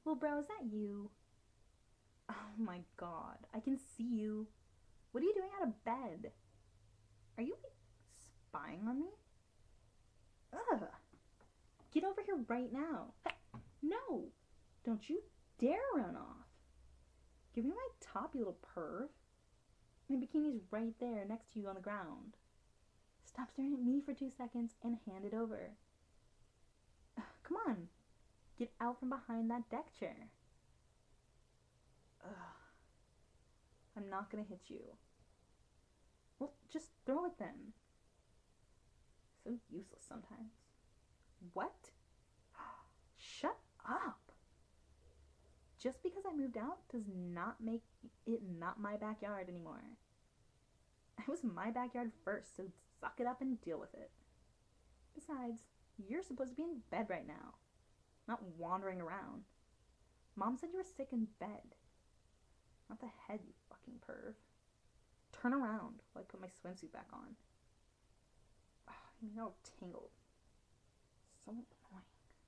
Little bro, is that you? Oh my god, I can see you. What are you doing out of bed? Are you like spying on me? Ugh! Get over here right now. No! Don't you dare run off. Give me my top, you little perv. My bikini's right there next to you on the ground. Stop staring at me for 2 seconds and hand it over. Come on. Get out from behind that deck chair. Ugh. I'm not gonna hit you. Well, just throw it then. So useless sometimes. What? Shut up! Just because I moved out does not make it not my backyard anymore. It was my backyard first, so suck it up and deal with it. Besides, you're supposed to be in bed right now, not wandering around. Mom said you were sick in bed. Not the head, you fucking perv. Turn around while I put my swimsuit back on. You're all tangled. So annoying.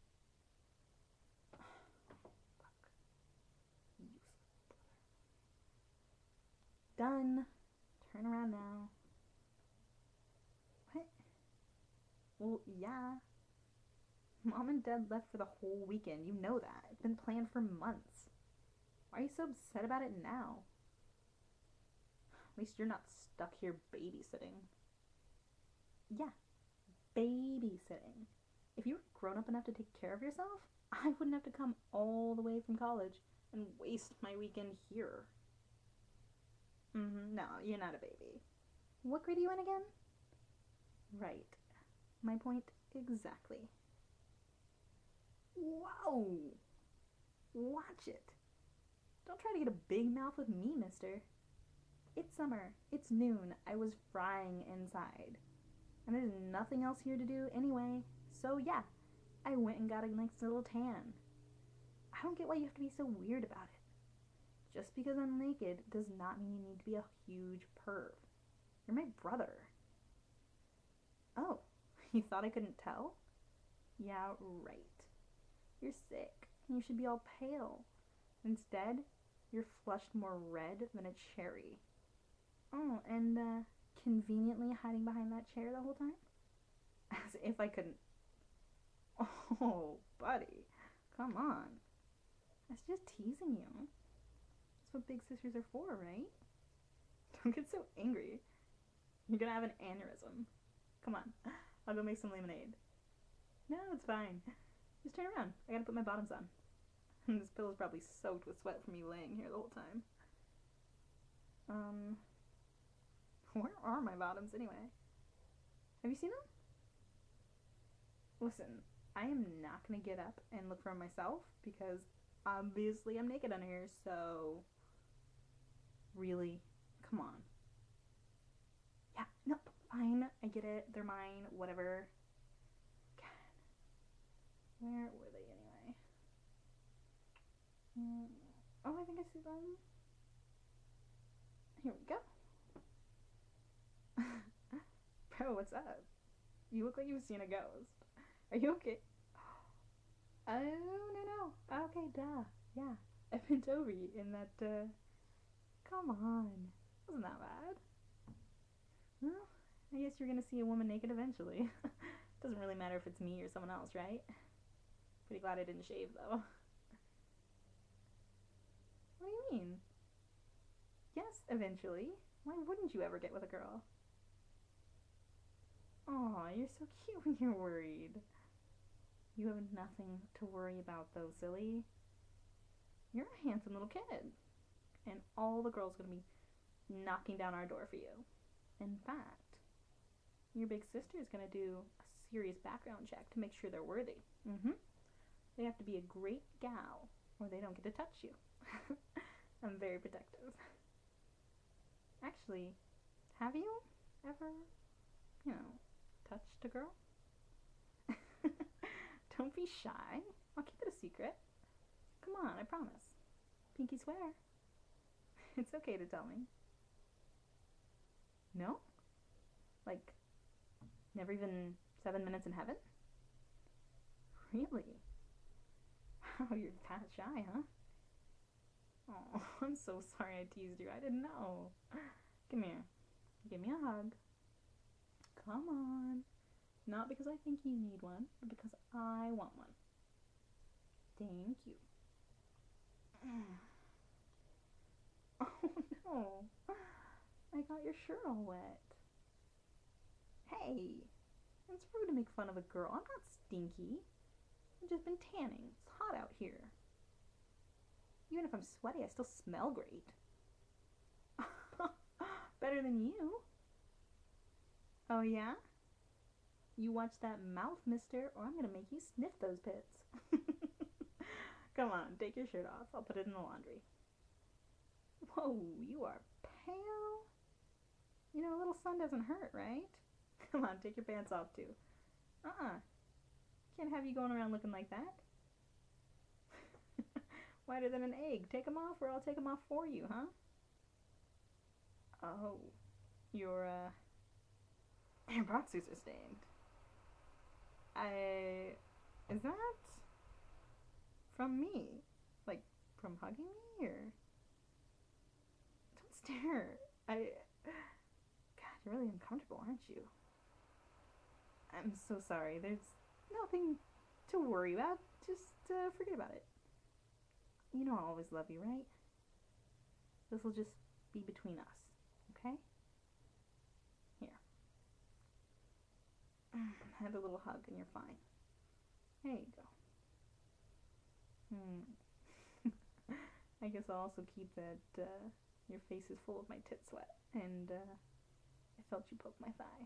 Fuck. Useless. Done. Turn around now. What? Well, yeah. Mom and Dad left for the whole weekend. You know that. It's been planned for months. Why are you so upset about it now? At least you're not stuck here babysitting. Yeah, babysitting. If you were grown up enough to take care of yourself, I wouldn't have to come all the way from college and waste my weekend here. No, you're not a baby. What grade are you in again? Right. My point exactly. Whoa! Watch it. Don't try to get a big mouth with me, mister. It's summer. It's noon. I was frying inside. And there's nothing else here to do anyway. So yeah, I went and got a nice little tan. I don't get why you have to be so weird about it. Just because I'm naked does not mean you need to be a huge perv. You're my brother. Oh, you thought I couldn't tell? Yeah, right. You're sick. You should be all pale. Instead, you're flushed more red than a cherry. Oh, and conveniently hiding behind that chair the whole time? As if I couldn't. Oh, buddy. Come on. I was just teasing you. That's what big sisters are for, right? Don't get so angry. You're gonna have an aneurysm. Come on. I'll go make some lemonade. No, it's fine. Just turn around. I gotta put my bottoms on. This pillow's probably soaked with sweat from me laying here the whole time. Where are my bottoms anyway? Have you seen them? Listen, I am not gonna get up and look for them myself because obviously I'm naked under here, so really, come on. Yeah, no, fine, I get it, they're mine, whatever. God. Where were they anyway? Oh, I think I see them. Here we go. Bro, what's up? You look like you've seen a ghost. Are you okay? Oh, no. Okay, duh. Yeah. I bent over you in that, Come on. Wasn't that bad? Well, I guess you're gonna see a woman naked eventually. Doesn't really matter if it's me or someone else, right? Pretty glad I didn't shave, though. What do you mean? Yes, eventually. Why wouldn't you ever get with a girl? Aw, you're so cute when you're worried. You have nothing to worry about, though, silly. You're a handsome little kid. And all the girls are gonna be knocking down our door for you. In fact, your big sister is gonna do a serious background check to make sure they're worthy. They have to be a great gal, or they don't get to touch you. I'm very protective. Actually, have you ever, touched a girl? Don't be shy. I'll keep it a secret. Come on, I promise. Pinky swear. It's okay to tell me. No? Like, never even 7 minutes in heaven? Really? Oh, you're that shy, huh? Oh, I'm so sorry I teased you. I didn't know. Come here. Give me a hug. Come on. Not because I think you need one, but because I want one. Thank you. Oh no. I got your shirt all wet. Hey, it's rude to make fun of a girl. I'm not stinky. I've just been tanning. It's hot out here. Even if I'm sweaty, I still smell great. Better than you. Oh yeah? You watch that mouth, mister, or I'm gonna make you sniff those pits. Come on, take your shirt off. I'll put it in the laundry. Whoa, you are pale. You know, a little sun doesn't hurt, right? Come on, take your pants off too. Uh-uh. Can't have you going around looking like that. Whiter than an egg. Take them off or I'll take them off for you, huh? Oh, your, your bra suits are stained. Is that from me? Like, from hugging me, or? Don't stare. God, you're really uncomfortable, aren't you? I'm so sorry. There's nothing to worry about. Just forget about it. You know I'll always love you, right? This will just be between us, okay? Here. Have a little hug and you're fine. There you go. I guess I'll also keep that your face is full of my tit sweat, and I felt you poke my thigh.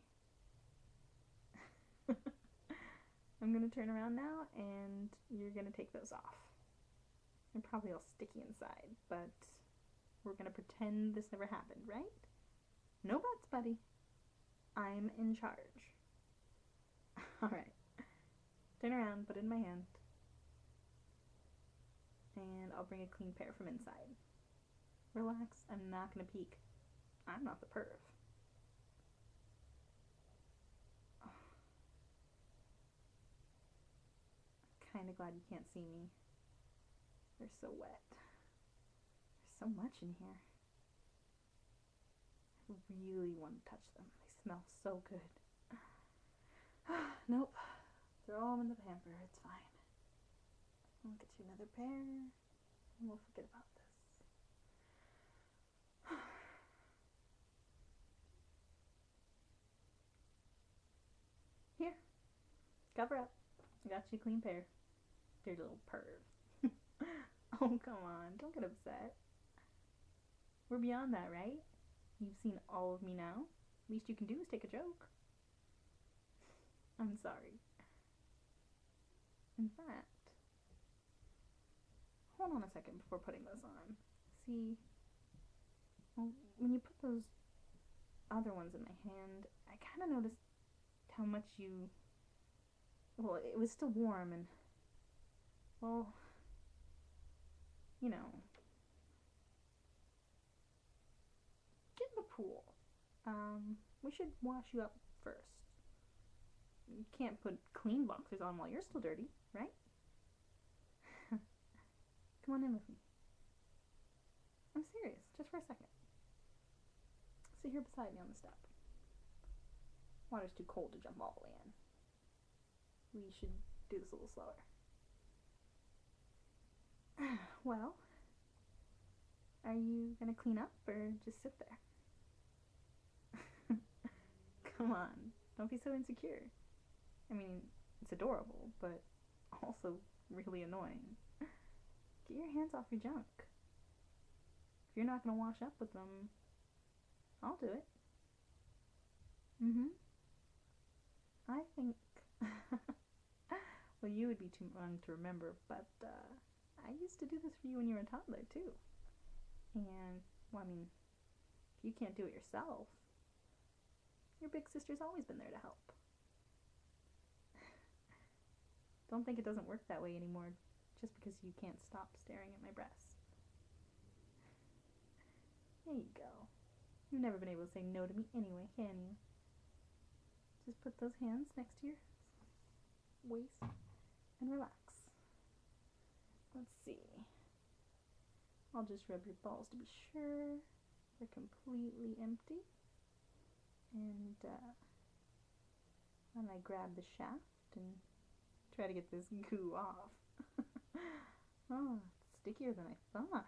I'm gonna turn around now, and you're gonna take those off. They're probably all sticky inside, but we're gonna pretend this never happened, right? No buts, buddy. I'm in charge. Alright. Turn around, put it in my hand. And I'll bring a clean pair from inside. Relax, I'm not gonna peek. I'm not the perv. Oh. I'm kinda glad you can't see me. They're so wet. There's so much in here. I really want to touch them. They smell so good. Nope. Throw them in the pamper. It's fine. I'll get you another pair, and we'll forget about this. Here. Cover up. I got you a clean pair. Dear little perv. Oh, come on. Don't get upset. We're beyond that, right? You've seen all of me now. Least you can do is take a joke. I'm sorry. In fact, hold on a second before putting those on. See, well, when you put those other ones in my hand, I kind of noticed how much you. Well, it was still warm and. Well, you know. Get in the pool. We should wash you up first. You can't put clean boxers on while you're still dirty, right? Come on in with me. I'm serious, just for a second. Sit here beside me on the step. Water's too cold to jump all the way in. We should do this a little slower. Well, are you gonna clean up or just sit there? Come on, don't be so insecure. I mean, it's adorable, but also really annoying. Get your hands off your junk. If you're not gonna wash up with them, I'll do it. Mm-hmm. I think... well, you would be too young to remember, but I used to do this for you when you were a toddler, too. And, well, I mean, if you can't do it yourself, your big sister's always been there to help. Don't think it doesn't work that way anymore just because you can't stop staring at my breasts. There you go. You've never been able to say no to me anyway, can you? Just put those hands next to your waist and relax. Let's see. I'll just rub your balls to be sure they're completely empty. And then I grab the shaft and try to get this goo off. Oh, it's stickier than I thought.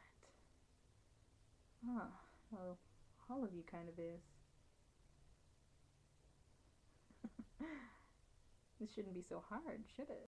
Ah, well, all of you kind of is. This shouldn't be so hard, should it?